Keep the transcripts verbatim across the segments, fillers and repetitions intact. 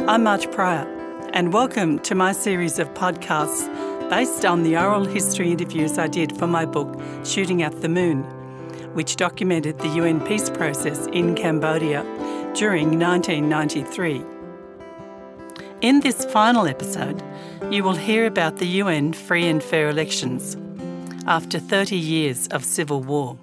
I'm Marge Pryor, and welcome to my series of podcasts based on the oral history interviews I did for my book, Shooting at the Moon, which documented the U N peace process in Cambodia during nineteen ninety-three. In this final episode, you will hear about the U N free and fair elections after thirty years of civil war.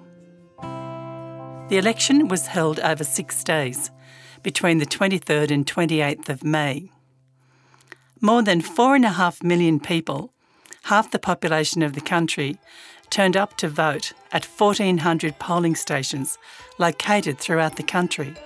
The election was held over six days, between the twenty-third and twenty-eighth of May. More than four and a half million people, half the population of the country, turned up to vote at fourteen hundred polling stations located throughout the country.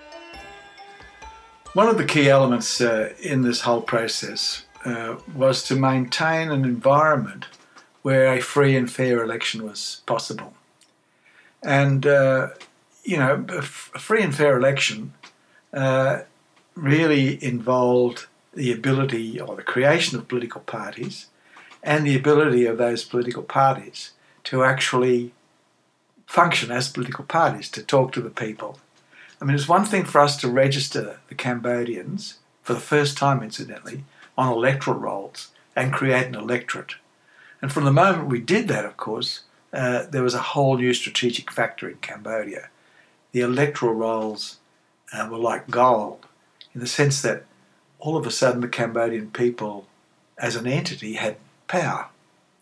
One of the key elements uh, in this whole process uh, was to maintain an environment where a free and fair election was possible. And, uh, you know, a, f- a free and fair election uh, really involved the ability or the creation of political parties and the ability of those political parties to actually function as political parties, to talk to the people. I mean, it's one thing for us to register the Cambodians, for the first time incidentally, on electoral rolls and create an electorate. And from the moment we did that, of course, uh, there was a whole new strategic factor in Cambodia. The electoral rolls uh, were like gold, in the sense that all of a sudden the Cambodian people as an entity had power.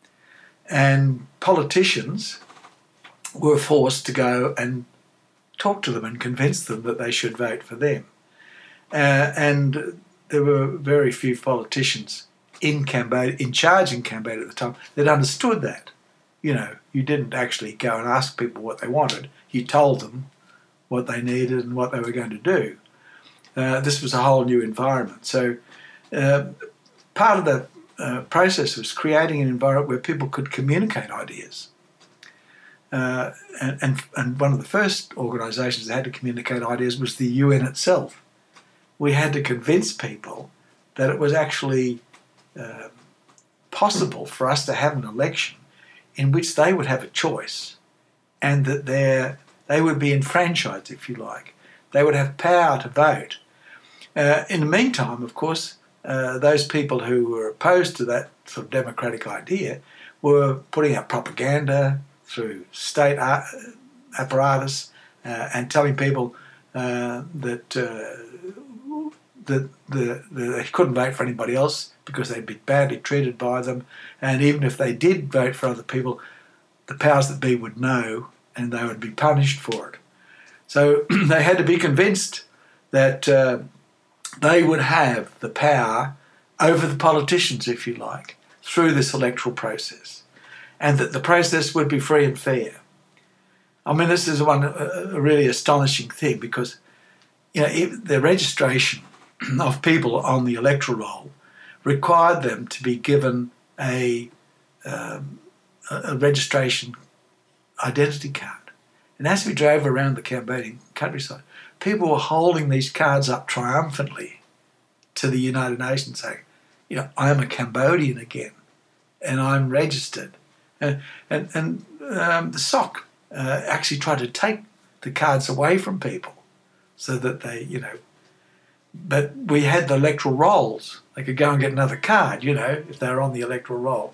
And politicians were forced to go and talk to them and convince them that they should vote for them. Uh, and there were very few politicians in Cambodia, in charge in Cambodia at the time, that understood that. You know, you didn't actually go and ask people what they wanted. You told them what they needed and what they were going to do. Uh, this was a whole new environment. So uh, part of the uh, process was creating an environment where people could communicate ideas. Uh, and, and, and one of the first organisations that had to communicate ideas was the U N itself. We had to convince people that it was actually uh, possible for us to have an election in which they would have a choice and that they're, they would be enfranchised, if you like. They would have power to vote. Uh, in the meantime, of course, uh, those people who were opposed to that sort of democratic idea were putting out propaganda through state apparatus uh, and telling people uh, that, uh, that the, the, they couldn't vote for anybody else because they'd be badly treated by them. And even if they did vote for other people, the powers that be would know and they would be punished for it. So they had to be convinced that uh, they would have the power over the politicians, if you like, through this electoral process, and that the process would be free and fair. I mean, this is one a really astonishing thing because, you know, if the registration of people on the electoral roll required them to be given a, um, a registration identity card. And as we drove around the Cambodian countryside, people were holding these cards up triumphantly to the United Nations saying, you know, I am a Cambodian again and I'm registered. And, and, and um, the S O C uh, actually tried to take the cards away from people so that they, you know, but we had the electoral rolls. They could go and get another card, you know, if they were on the electoral roll.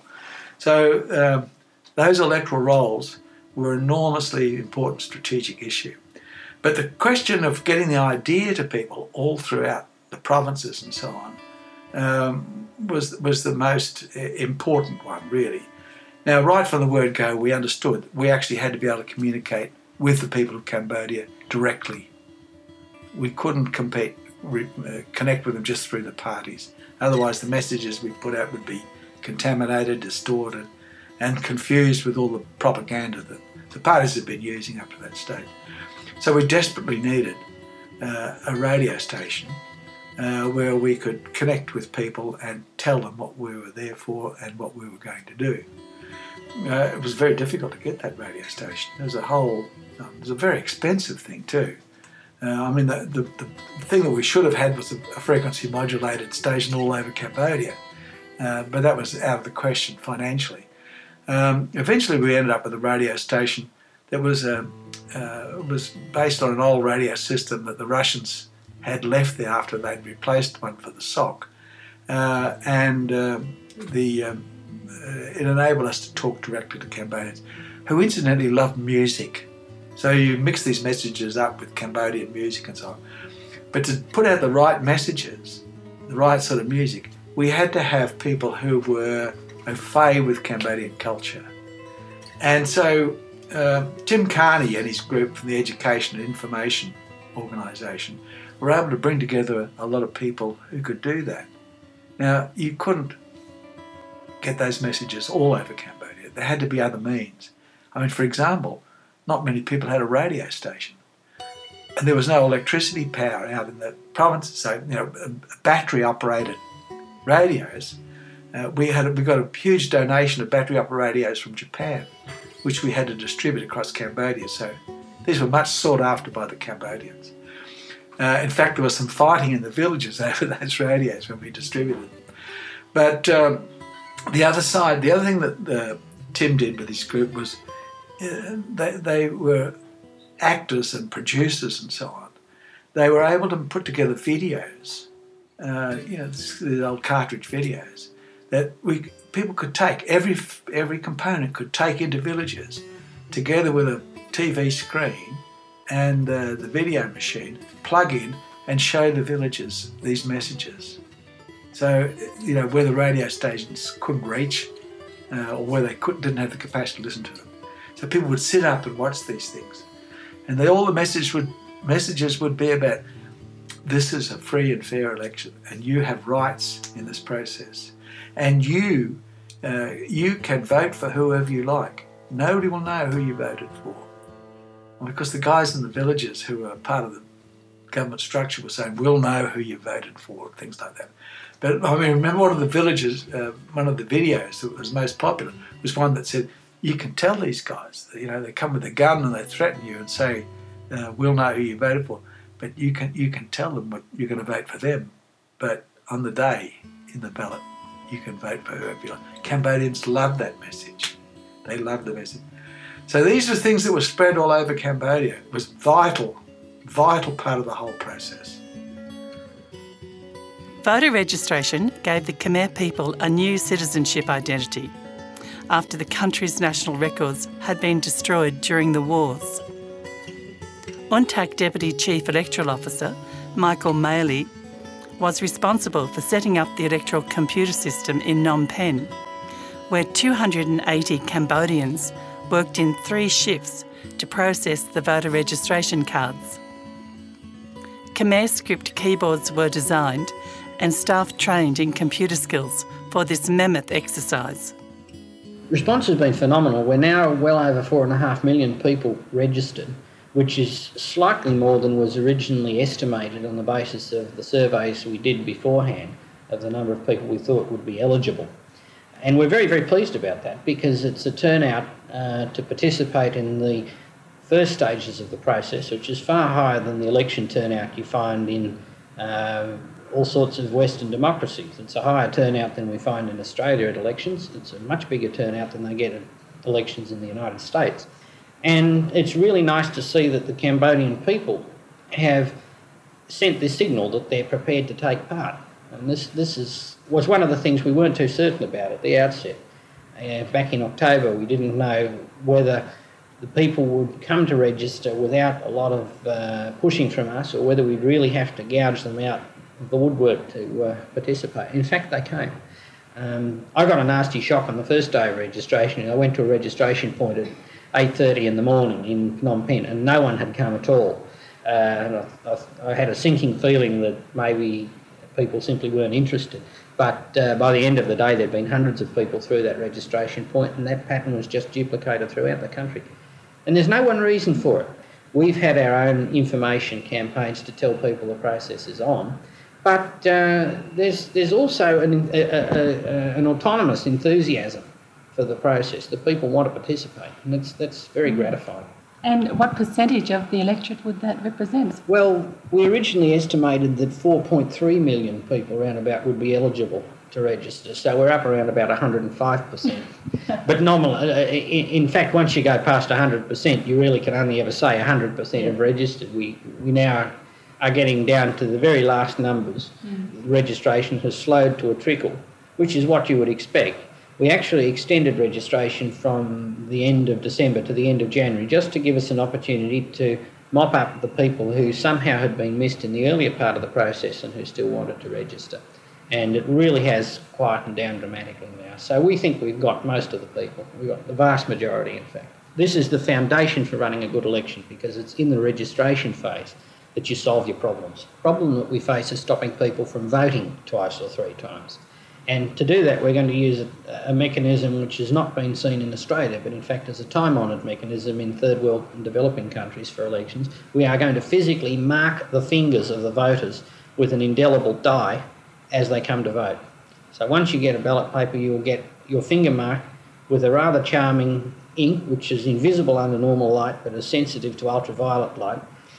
So um, those electoral rolls were an enormously important strategic issue. But the question of getting the idea to people all throughout the provinces and so on um, was, was the most important one, really. Now, right from the word go, we understood we actually had to be able to communicate with the people of Cambodia directly. We couldn't compete, re, uh, connect with them just through the parties. Otherwise, the messages we put out would be contaminated, distorted, and confused with all the propaganda that the parties had been using up to that stage. So we desperately needed uh, a radio station uh, where we could connect with people and tell them what we were there for and what we were going to do. Uh, it was very difficult to get that radio station. It was a whole, um, it was a very expensive thing too. Uh, I mean, the, the, the thing that we should have had was a, a frequency modulated station all over Cambodia, uh, but that was out of the question financially. Um, eventually we ended up with a radio station that was, um, uh, was based on an old radio system that the Russians had left there after they'd replaced one for the sock. Uh, and uh, the um, uh, it enabled us to talk directly to Cambodians, who incidentally loved music. So you mix these messages up with Cambodian music and so on. But to put out the right messages, the right sort of music, we had to have people who were au fait with Cambodian culture. And so uh, Tim Carney and his group from the Education and Information Organisation were able to bring together a lot of people who could do that. Now, you couldn't get those messages all over Cambodia. There had to be other means. I mean, for example, not many people had a radio station. And there was no electricity power out in the province, so, you know, battery-operated radios. Uh, we had we got a huge donation of battery-operated radios from Japan, which we had to distribute across Cambodia. So these were much sought after by the Cambodians. Uh, in fact, there was some fighting in the villages over those radios when we distributed them. But um, the other side, the other thing that uh, Tim did with his group was uh, they, they were actors and producers and so on. They were able to put together videos, uh, you know, the old cartridge videos, that we people could take, every every component could take into villages together with a T V screen and uh, the video machine, plug in and show the villagers these messages. So, you know, where the radio stations couldn't reach uh, or where they couldn't, didn't have the capacity to listen to them. So people would sit up and watch these things. And they, all the message would, messages would be about, this is a free and fair election and you have rights in this process. And you, uh, you can vote for whoever you like. Nobody will know who you voted for. Because the guys in the villages who were part of the government structure were saying, we'll know who you voted for, and things like that. But I mean, remember one of the villages, uh, one of the videos that was most popular was one that said, you can tell these guys, you know, they come with a gun and they threaten you and say, uh, we'll know who you voted for. But you can you can tell them what you're going to vote for them. But on the day in the ballot, you can vote for whoever you like. Cambodians love that message. They love the message. So these were things that were spread all over Cambodia. It was vital, vital part of the whole process. Voter registration gave the Khmer people a new citizenship identity after the country's national records had been destroyed during the wars. UNTAC Deputy Chief Electoral Officer Michael Maley was responsible for setting up the electoral computer system in Phnom Penh, where two hundred eighty Cambodians worked in three shifts to process the voter registration cards. Khmer script keyboards were designed and staff trained in computer skills for this mammoth exercise. Response has been phenomenal. We're now well over four and a half million people registered, which is slightly more than was originally estimated on the basis of the surveys we did beforehand of the number of people we thought would be eligible. And we're very, very pleased about that because it's a turnout uh, to participate in the first stages of the process, which is far higher than the election turnout you find in uh, all sorts of Western democracies. It's a higher turnout than we find in Australia at elections. It's a much bigger turnout than they get at elections in the United States. And it's really nice to see that the Cambodian people have sent this signal that they're prepared to take part. And this, this is, was one of the things we weren't too certain about at the outset. Uh, back in October, we didn't know whether the people would come to register without a lot of uh, pushing from us or whether we'd really have to gouge them out of the woodwork to uh, participate. In fact, they came. Um, I got a nasty shock on the first day of registration. I went to a registration point at eight thirty in the morning in Phnom Penh and no one had come at all. Uh, and I, I, I had a sinking feeling that maybe people simply weren't interested. But uh, by the end of the day, there'd been hundreds of people through that registration point, and that pattern was just duplicated throughout the country. And there's no one reason for it. We've had our own information campaigns to tell people the process is on, but uh, there's there's also an, a, a, a, an autonomous enthusiasm for the process that people want to participate, and that's that's very gratifying. And what percentage of the electorate would that represent? Well, we originally estimated that four point three million people around about would be eligible to register, so we're up around about one hundred five percent. But nominal, uh, in, in fact, once you go past one hundred percent, you really can only ever say one hundred percent have registered. We we now are getting down to the very last numbers. Mm. Registration has slowed to a trickle, which is what you would expect. We actually extended registration from the end of December to the end of January just to give us an opportunity to mop up the people who somehow had been missed in the earlier part of the process and who still wanted to register. And it really has quietened down dramatically now. So we think we've got most of the people. We've got the vast majority, in fact. This is the foundation for running a good election, because it's in the registration phase that you solve your problems. The problem that we face is stopping people from voting twice or three times. And to do that, we're going to use a, a mechanism which has not been seen in Australia, but in fact is a time-honoured mechanism in third world and developing countries for elections. We are going to physically mark the fingers of the voters with an indelible die as they come to vote. So once you get a ballot paper, you'll get your finger marked with a rather charming ink, which is invisible under normal light but is sensitive to ultraviolet light.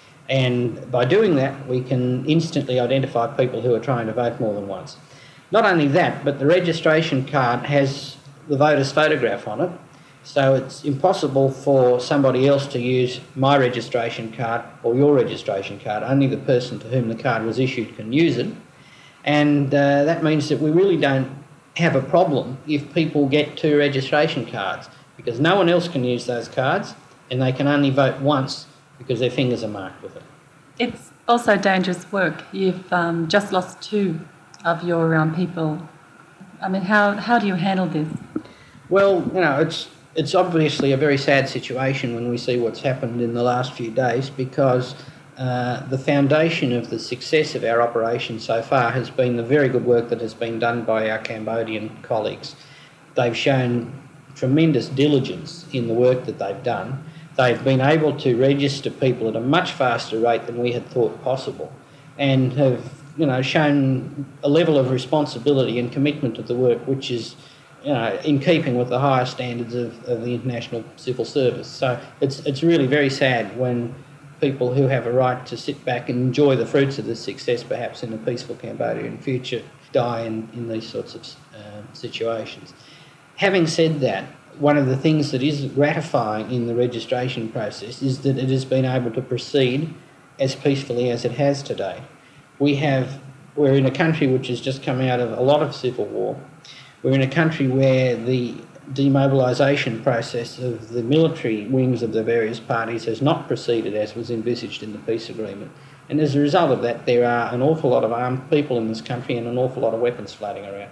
And by doing that, we can instantly identify people who are trying to vote more than once. Not only that, but the registration card has the voter's photograph on it, so it's impossible for somebody else to use my registration card or your registration card. Only the person to whom the card was issued can use it. And uh, that means that we really don't have a problem if people get two registration cards, because no one else can use those cards and they can only vote once because their fingers are marked with it. It's also dangerous work. You've um, just lost two of your um, people. I mean, how, how do you handle this? Well, you know, it's it's obviously a very sad situation when we see what's happened in the last few days, because uh, the foundation of the success of our operation so far has been the very good work that has been done by our Cambodian colleagues. They've shown tremendous diligence in the work that they've done. They've been able to register people at a much faster rate than we had thought possible, and have, you know, shown a level of responsibility and commitment to the work which is, you know, in keeping with the higher standards of, of the international civil service. So it's it's really very sad when people who have a right to sit back and enjoy the fruits of this success, perhaps in a peaceful Cambodian future, die in, in these sorts of uh, situations. Having said that, one of the things that is gratifying in the registration process is that it has been able to proceed as peacefully as it has today. We have, we're in a country which has just come out of a lot of civil war. We're in a country where the demobilisation process of the military wings of the various parties has not proceeded as was envisaged in the peace agreement. And as a result of that, there are an awful lot of armed people in this country and an awful lot of weapons floating around.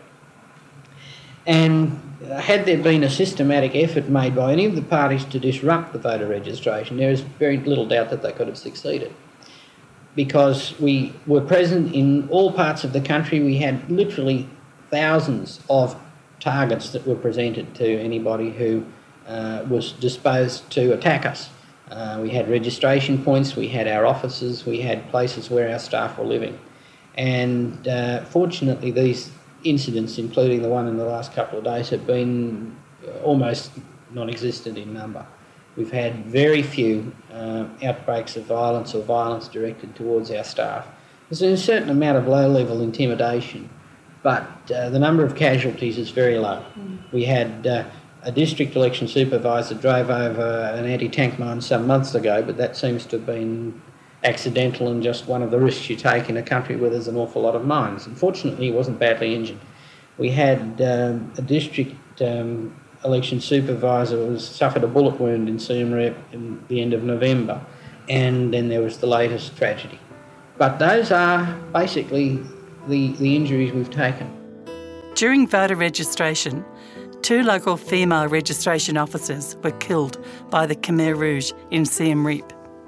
And had there been a systematic effort made by any of the parties to disrupt the voter registration, there is very little doubt that they could have succeeded. Because we were present in all parts of the country. We had literally thousands of targets that were presented to anybody who uh, was disposed to attack us. Uh, we had registration points, we had our offices, we had places where our staff were living. And uh, fortunately, these incidents, including the one in the last couple of days, have been almost non-existent in number. We've had very few uh, outbreaks of violence or violence directed towards our staff. There's a certain amount of low-level intimidation, but uh, the number of casualties is very low. Mm. We had uh, a district election supervisor drove over an anti-tank mine some months ago, but that seems to have been accidental and just one of the risks you take in a country where there's an awful lot of mines. Unfortunately, he wasn't badly injured. We had um, a district um, election supervisor who suffered a bullet wound in Siem Reap in the end of November, and then there was the latest tragedy. But those are basically the, the injuries we've taken. During voter registration, two local female registration officers were killed by the Khmer Rouge in Siem Reap.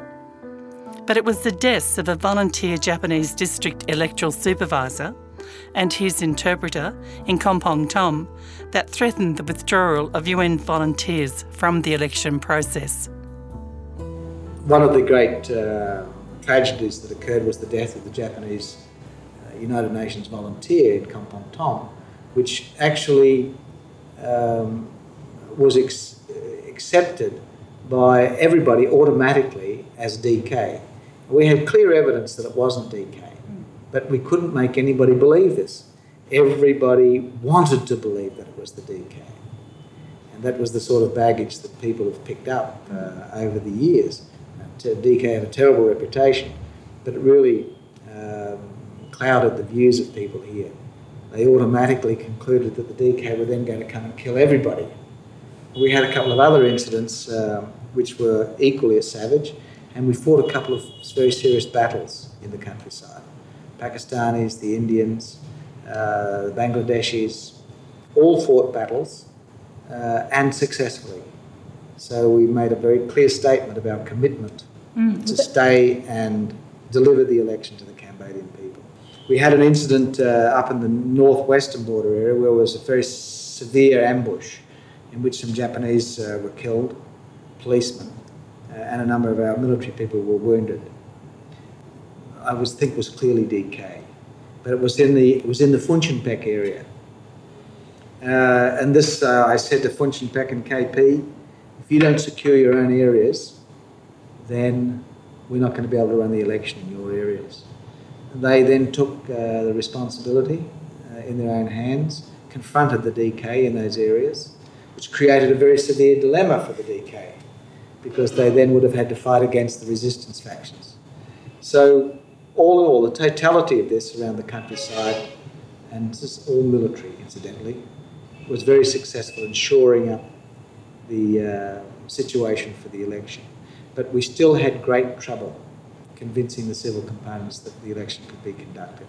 But it was the deaths of a volunteer Japanese district electoral supervisor and his interpreter in Kompong Tom that threatened the withdrawal of U N volunteers from the election process. One of the great uh, tragedies that occurred was the death of the Japanese uh, United Nations volunteer in Kompong Tom, which actually um, was ex- accepted by everybody automatically as D K. We had clear evidence that it wasn't D K, but we couldn't make anybody believe this. Everybody wanted to believe that it was the D K. And that was the sort of baggage that people have picked up uh, over the years. D K had a terrible reputation. but it really um, clouded the views of people here. They automatically concluded that the D K were then going to come and kill everybody. We had a couple of other incidents um, which were equally as savage, and we fought a couple of very serious battles in the countryside. Pakistanis, the Indians, uh, the Bangladeshis, all fought battles uh, and successfully. So we made a very clear statement of our commitment mm. to stay and deliver the election to the Cambodian people. We had an incident uh, up in the northwestern border area where there was a very severe ambush in which some Japanese uh, were killed, policemen, uh, and a number of our military people were wounded. I was think was clearly D K, but it was in the it was in the Funchonpek area. Uh, and this, uh, I said to Funchonpek and K P, if you don't secure your own areas, then we're not going to be able to run the election in your areas. And they then took uh, the responsibility uh, in their own hands, confronted the D K in those areas, which created a very severe dilemma for the D K, because they then would have had to fight against the resistance factions. So all in all, the totality of this around the countryside, and this is all military incidentally, was very successful in shoring up the uh, situation for the election. But we still had great trouble convincing the civil components that the election could be conducted.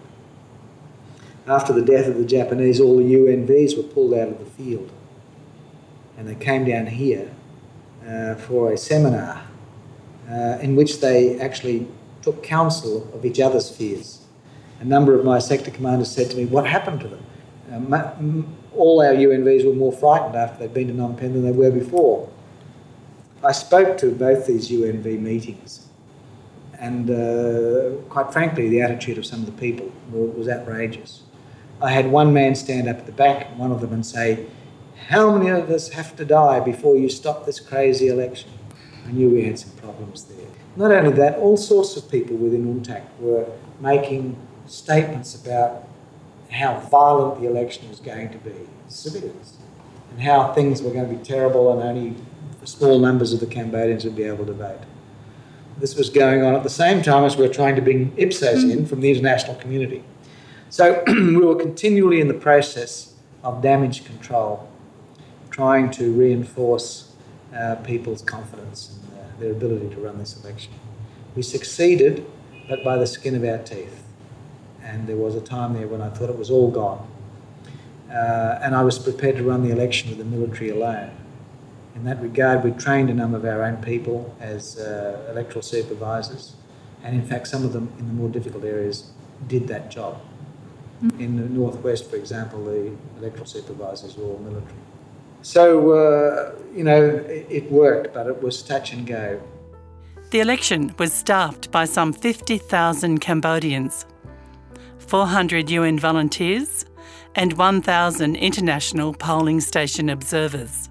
After the death of the Japanese, all the U N Vs were pulled out of the field, and they came down here uh, for a seminar uh, in which they actually took counsel of each other's fears. A number of my sector commanders said to me, what happened to them? Uh, ma- m- all our U N Vs were more frightened after they'd been to Phnom Penh than they were before. I spoke to both these U N V meetings, and uh, quite frankly, the attitude of some of the people was outrageous. I had one man stand up at the back, one of them, and say, how many of us have to die before you stop this crazy election? I knew we had some problems there. Not only that, all sorts of people within UNTAC were making statements about how violent the election was going to be, civilians, and how things were going to be terrible and only small numbers of the Cambodians would be able to vote. This was going on at the same time as we were trying to bring Ipsos in from the international community. So we were continually in the process of damage control, trying to reinforce uh, people's confidence in uh, their ability to run this election. We succeeded, but by the skin of our teeth. And there was a time there when I thought it was all gone. Uh, and I was prepared to run the election with the military alone. In that regard, we trained a number of our own people as uh, electoral supervisors. And in fact, some of them in the more difficult areas did that job. Mm-hmm. In the northwest, for example, the electoral supervisors were all military. So, uh, you know, it, it worked, but it was touch and go. The election was staffed by some fifty thousand Cambodians, four hundred U N volunteers, and one thousand international polling station observers.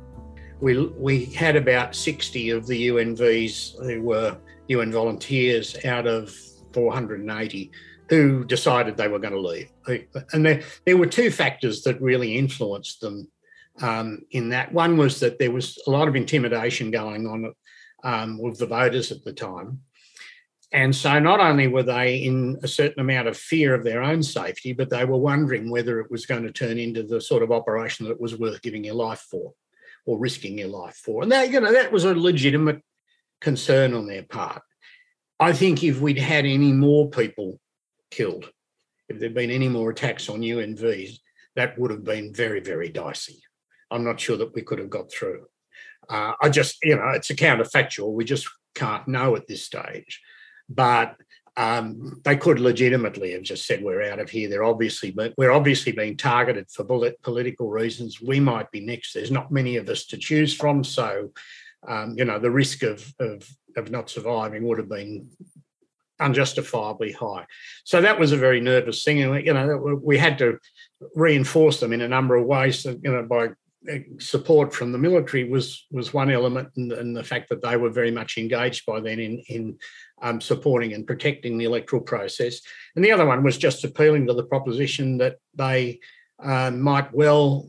We we had about sixty of the U N Vs who were U N volunteers out of four hundred eighty who decided they were going to leave. And there, there were two factors that really influenced them um, in that. One was that there was a lot of intimidation going on um, with the voters at the time. And so not only were they in a certain amount of fear of their own safety, but they were wondering whether it was going to turn into the sort of operation that it was worth giving your life for or risking your life for. And that, you know, that was a legitimate concern on their part. I think if we'd had any more people killed, if there'd been any more attacks on U N Vs, that would have been very, very dicey. I'm not sure that we could have got through. Uh, I just, you know, it's a counterfactual. We just can't know at this stage. But um, they could legitimately have just said, we're out of here. They're obviously, we're obviously being targeted for political reasons. We might be next. There's not many of us to choose from. So, um, you know, the risk of, of, of not surviving would have been unjustifiably high. So that was a very nervous thing. And, you know, we had to reinforce them in a number of ways, you know, by support from the military was was one element, and, and the fact that they were very much engaged by then in, in um, supporting and protecting the electoral process. And the other one was just appealing to the proposition that they uh, might well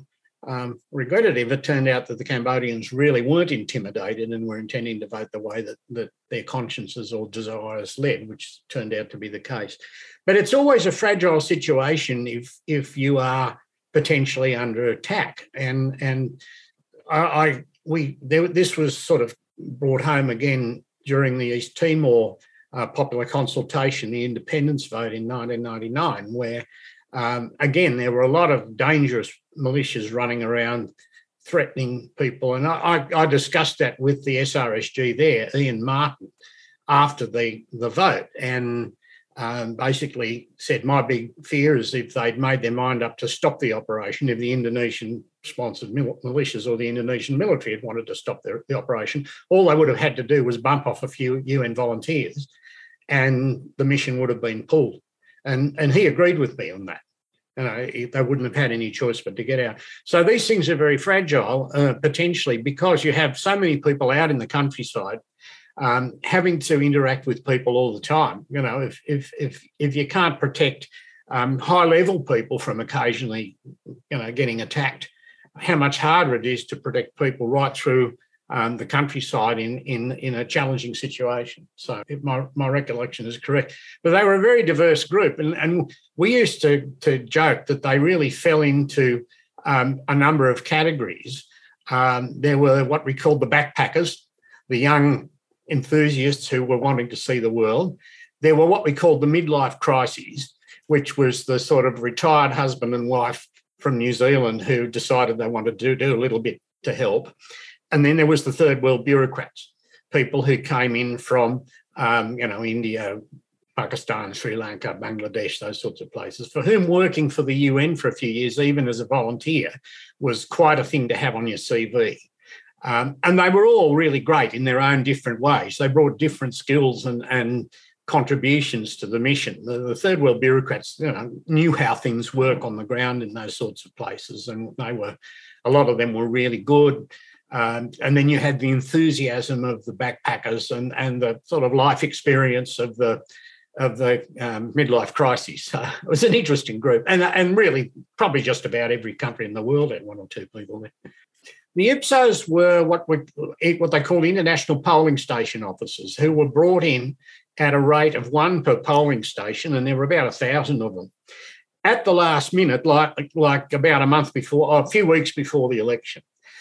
um, regretted if it turned out that the Cambodians really weren't intimidated and were intending to vote the way that, that their consciences or desires led, which turned out to be the case. But it's always a fragile situation if if you are potentially under attack. And and I, I we there, this was sort of brought home again during the East Timor uh, popular consultation, the independence vote in nineteen ninety-nine, where um, again there were a lot of dangerous militias running around threatening people. And I, I discussed that with the S R S G there, Ian Martin, after the, the vote, and um, basically said my big fear is if they'd made their mind up to stop the operation, if the Indonesian-sponsored mil- militias or the Indonesian military had wanted to stop the, the operation, all they would have had to do was bump off a few U N volunteers and the mission would have been pulled. And, and he agreed with me on that. You know, they wouldn't have had any choice but to get out. So these things are very fragile, uh, potentially, because you have so many people out in the countryside um, having to interact with people all the time. You know, if if if if you can't protect um, high-level people from occasionally, you know, getting attacked, how much harder it is to protect people right through Um, the countryside in in in a challenging situation. So if my, my recollection is correct. But they were a very diverse group, and, and we used to, to joke that they really fell into um, a number of categories. Um, there were what we called the backpackers, the young enthusiasts who were wanting to see the world. There were what we called the midlife crises, which was the sort of retired husband and wife from New Zealand who decided they wanted to do a little bit to help. And then there was the third world bureaucrats, people who came in from, um, you know, India, Pakistan, Sri Lanka, Bangladesh, those sorts of places, for whom working for the U N for a few years, even as a volunteer, was quite a thing to have on your C V. Um, and they were all really great in their own different ways. They brought different skills and, and contributions to the mission. The, the third world bureaucrats, you know, knew how things work on the ground in those sorts of places, and they were, a lot of them were really good. Um, and then you had the enthusiasm of the backpackers and, and the sort of life experience of the of the um, midlife crisis. So it was an interesting group, and and really probably just about every country in the world had one or two people there. The I P S Os were what we, what they call international polling station officers, who were brought in at a rate of one per polling station, and there were about a thousand of them at the last minute, like like about a month before, or a few weeks before the election.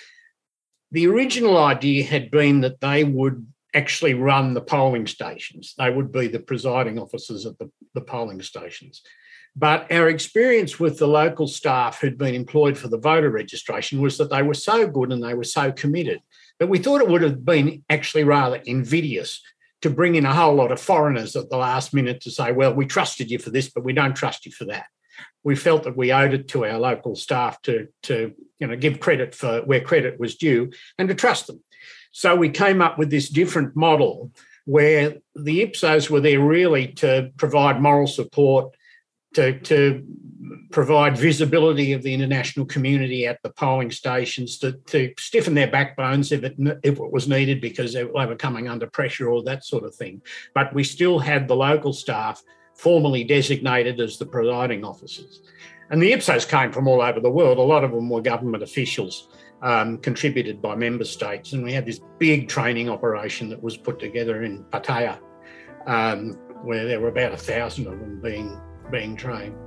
The original idea had been that they would actually run the polling stations. They would be the presiding officers at the, the polling stations. But our experience with the local staff who'd been employed for the voter registration was that they were so good and they were so committed that we thought it would have been actually rather invidious to bring in a whole lot of foreigners at the last minute to say, well, we trusted you for this, but we don't trust you for that. We felt that we owed it to our local staff to, to you know, give credit for where credit was due and to trust them. So we came up with this different model where the I P S Os were there really to provide moral support, to, to provide visibility of the international community at the polling stations, to, to stiffen their backbones if it, if it was needed because they were coming under pressure or that sort of thing. But we still had the local staff formally designated as the presiding officers. And the I P S Os came from all over the world. A lot of them were government officials um, contributed by member states. And we had this big training operation that was put together in Pattaya, um, where there were about a thousand of them being, being trained.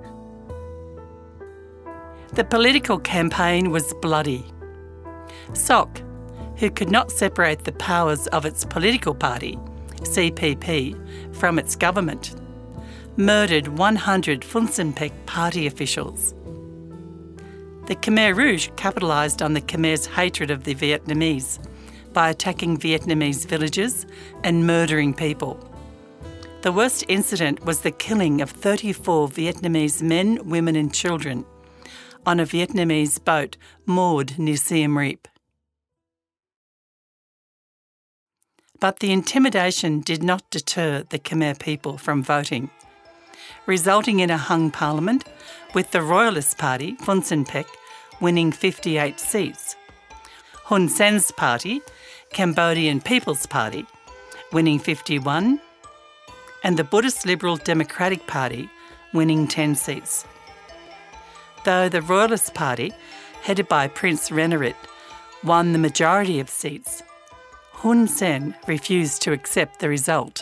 The political campaign was bloody. S O C, who could not separate the powers of its political party, C P P, from its government, murdered one hundred Funcinpec party officials. The Khmer Rouge capitalised on the Khmer's hatred of the Vietnamese by attacking Vietnamese villages and murdering people. The worst incident was the killing of thirty-four Vietnamese men, women and children on a Vietnamese boat moored near Siem Reap. But the intimidation did not deter the Khmer people from voting, resulting in a hung parliament with the Royalist Party, Funcinpec, winning fifty-eight seats, Hun Sen's party, Cambodian People's Party, winning fifty-one, and the Buddhist Liberal Democratic Party winning ten seats. Though the Royalist Party headed by Prince Renarit, won the majority of seats. Hun Sen refused to accept the result.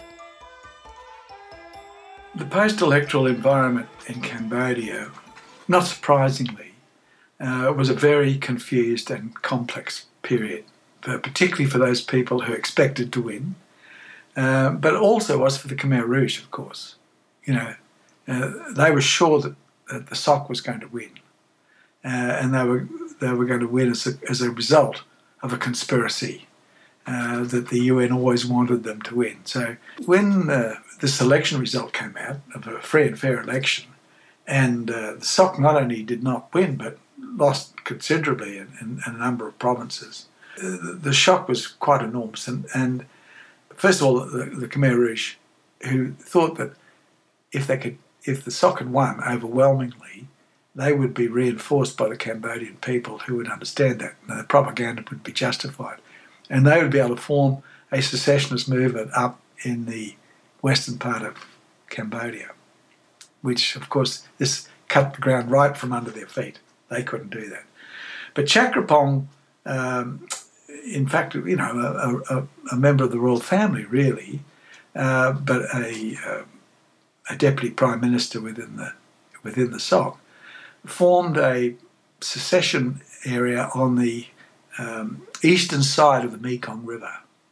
The post-electoral environment in Cambodia, not surprisingly, uh, was a very confused and complex period, but particularly for those people who expected to win, uh, but also was for the Khmer Rouge, of course. You know, uh, they were sure that, that the S O C was going to win, uh, and they were they were going to win as a, as a result of a conspiracy uh, that the U N always wanted them to win. So when uh, this election result came out of a free and fair election, and uh, the S O C not only did not win, but lost considerably in, in, in a number of provinces, uh, the shock was quite enormous. And, and first of all, the, the Khmer Rouge, who thought that if they could, if the S O C had won overwhelmingly, they would be reinforced by the Cambodian people who would understand that, and the propaganda would be justified. And they would be able to form a secessionist movement up in the western part of Cambodia, which, of course, this cut the ground right from under their feet. They couldn't do that. But Chakrapong, um, in fact, you know, a, a, a member of the royal family, really, uh, but a, uh, a deputy prime minister within the within the S O C, formed a secession area on the um, eastern side of the Mekong River.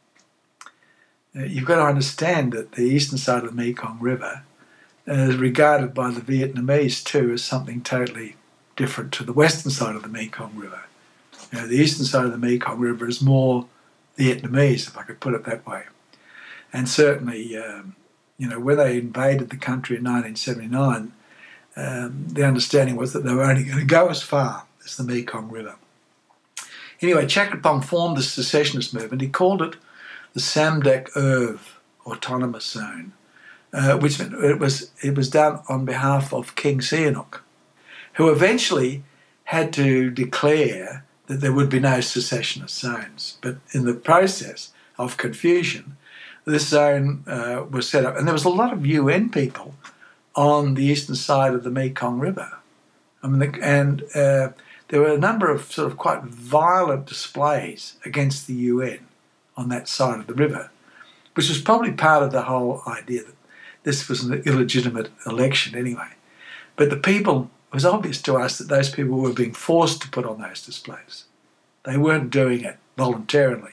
Uh, you've got to understand that the eastern side of the Mekong River is regarded by the Vietnamese too as something totally different to the western side of the Mekong River. You know, the eastern side of the Mekong River is more Vietnamese, if I could put it that way. And certainly, um, you know, when they invaded the country in nineteen seventy-nine, um, the understanding was that they were only going to go as far as the Mekong River. Anyway, Chakrapong formed the secessionist movement. He called it the Samdech Irv Autonomous Zone, uh, which meant it was it was done on behalf of King Sihanouk, who eventually had to declare that there would be no secessionist zones. But in the process of confusion, this zone uh, was set up, and there was a lot of U N people on the eastern side of the Mekong River. I mean, the, and uh, there were a number of sort of quite violent displays against the U N on that side of the river, which was probably part of the whole idea that this was an illegitimate election anyway. But the people, it was obvious to us that those people were being forced to put on those displays. They weren't doing it voluntarily.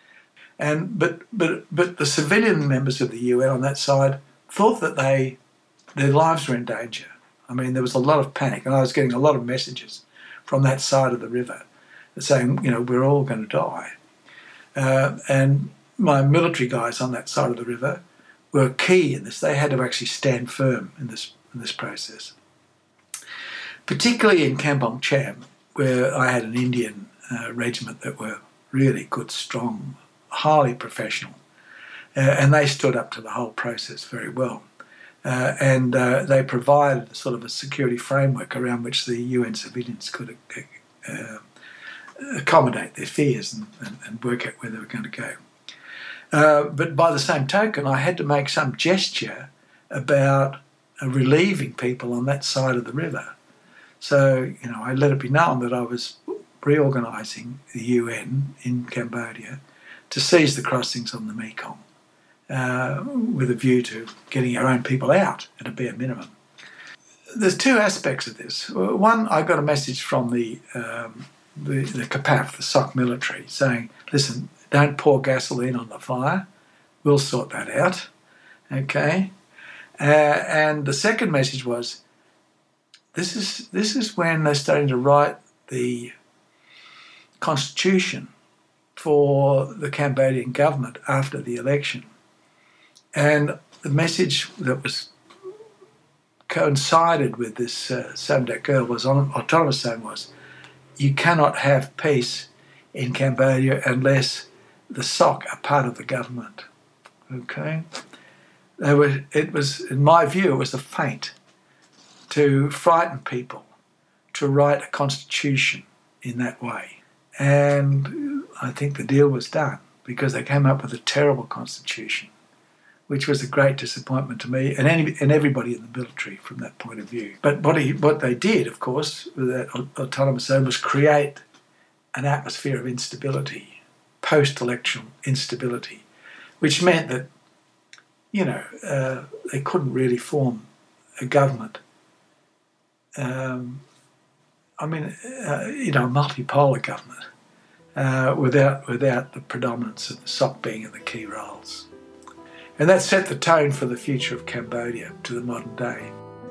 And but but but the civilian members of the U N on that side thought that they their lives were in danger. I mean, there was a lot of panic, and I was getting a lot of messages from that side of the river saying, you know, we're all going to die. Uh, and my military guys on that side of the river were key in this. They had to actually stand firm in this in this process. Particularly in Kampong Cham, where I had an Indian uh, regiment that were really good, strong, highly professional, uh, and they stood up to the whole process very well. Uh, and uh, they provided sort of a security framework around which the U N civilians could uh, accommodate their fears and, and, and work out where they were going to go. Uh, but by the same token, I had to make some gesture about uh, relieving people on that side of the river. So, you know, I let it be known that I was reorganising the U N in Cambodia to seize the crossings on the Mekong, uh, with a view to getting our own people out at a bare minimum. There's two aspects of this. One, I got a message from the um, the, the C A P A F, the S O C military, saying, listen, don't pour gasoline on the fire. We'll sort that out. Okay? Uh, and the second message was, this is this is when they're starting to write the constitution for the Cambodian government after the election. And the message that was coincided with this uh, Samdech Irv was on autonomous zone was, you cannot have peace in Cambodia unless the S O C are part of the government. Okay? They were, it was, in my view, it was a feint to frighten people to write a constitution in that way. And I think the deal was done because they came up with a terrible constitution which was a great disappointment to me and any, and everybody in the military from that point of view. But what he, what they did, of course, with that autonomous zone was create an atmosphere of instability, post-election instability, which meant that, you know, uh, they couldn't really form a government. Um, I mean, uh, you know, a multipolar government uh, without without the predominance of the S O C being in the key roles. And that set the tone for the future of Cambodia to the modern day.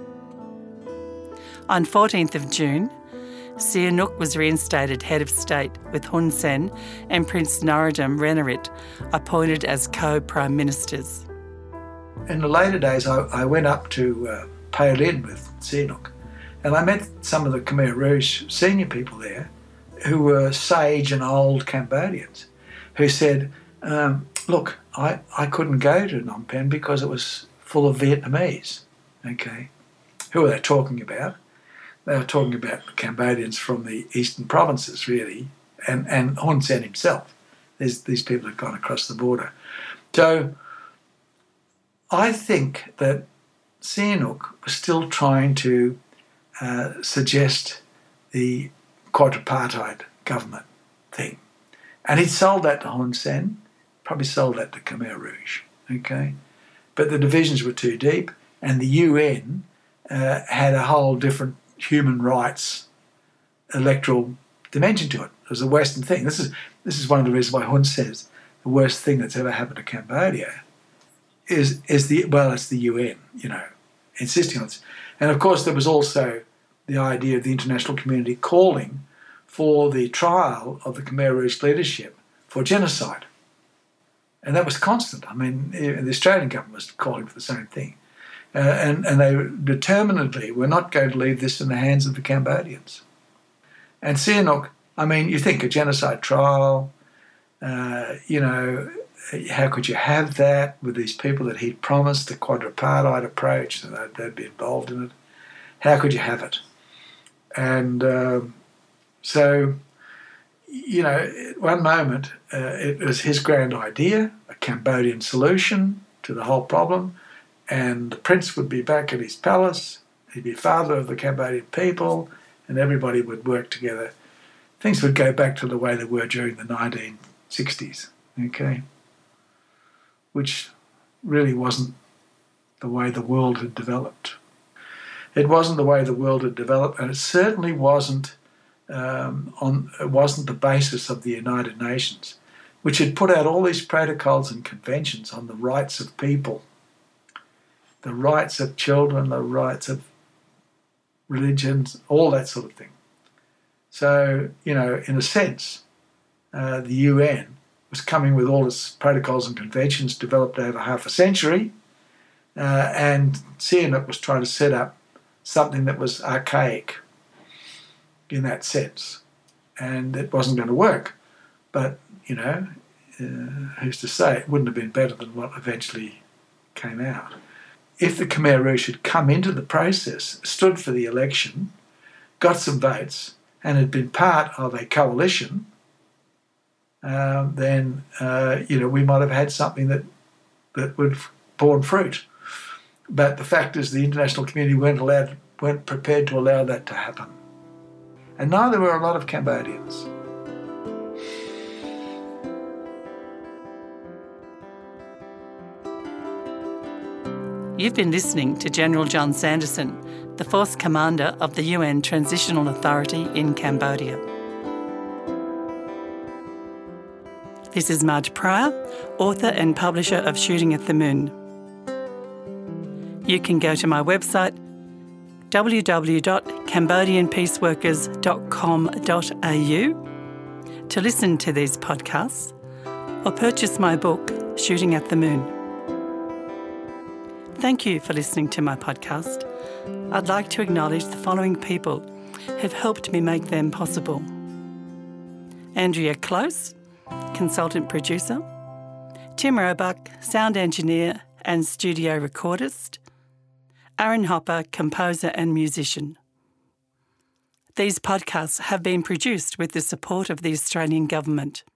On fourteenth of June, Sihanouk was reinstated head of state with Hun Sen and Prince Norodom Ranariddh appointed as co-prime ministers. In the later days, I, I went up to uh, Pale Inn with Sihanouk, and I met some of the Khmer Rouge senior people there who were sage and old Cambodians who said, um, look, I, I couldn't go to Phnom Penh because it was full of Vietnamese. Okay, who are they talking about? They were talking about the Cambodians from the eastern provinces, really, and, and Hun Sen himself. There's, these people had gone across the border. So I think that Sihanouk was still trying to uh, suggest the quadripartite government thing. And he'd sold that to Hun Sen, probably sold that to Khmer Rouge, okay? But the divisions were too deep, and the U N uh, had a whole different human rights electoral dimension to it. It was a Western thing. This is this is one of the reasons why Hun says the worst thing that's ever happened to Cambodia is is the well, it's the U N, you know, insisting on this. And of course, there was also the idea of the international community calling for the trial of the Khmer Rouge leadership for genocide, and that was constant. I mean, the Australian government was calling for the same thing. Uh, and, and they determinedly were not going to leave this in the hands of the Cambodians. And Sihanouk, I mean, you think a genocide trial, uh, you know, how could you have that with these people that he'd promised the quadripartite approach, and they'd, they'd be involved in it? How could you have it? And um, so, you know, at one moment, uh, it was his grand idea, a Cambodian solution to the whole problem, and the prince would be back at his palace, he'd be father of the Cambodian people, and everybody would work together. Things would go back to the way they were during the nineteen sixties, okay? Which really wasn't the way the world had developed. It wasn't the way the world had developed, and it certainly wasn't um, on. It wasn't the basis of the United Nations, which had put out all these protocols and conventions on the rights of people, the rights of children, the rights of religions, all that sort of thing. So, you know, in a sense, uh, the U N was coming with all its protocols and conventions developed over half a century, uh, and Sihanouk was trying to set up something that was archaic in that sense, and it wasn't going to work. But, you know, uh, who's to say it wouldn't have been better than what eventually came out. If the Khmer Rouge had come into the process, stood for the election, got some votes, and had been part of a coalition, um, then, uh, you know, we might have had something that, that would have borne fruit. But the fact is the international community weren't allowed, weren't prepared to allow that to happen. And neither were a lot of Cambodians. You've been listening to General John Sanderson, the fourth Commander of the U N Transitional Authority in Cambodia. This is Marge Pryor, author and publisher of Shooting at the Moon. You can go to my website w w w dot cambodian peaceworkers dot com dot a u to listen to these podcasts or purchase my book, Shooting at the Moon. Thank you for listening to my podcast. I'd like to acknowledge the following people who've helped me make them possible. Andrea Close, consultant producer. Tim Roebuck, sound engineer and studio recordist. Aaron Hopper, composer and musician. These podcasts have been produced with the support of the Australian Government.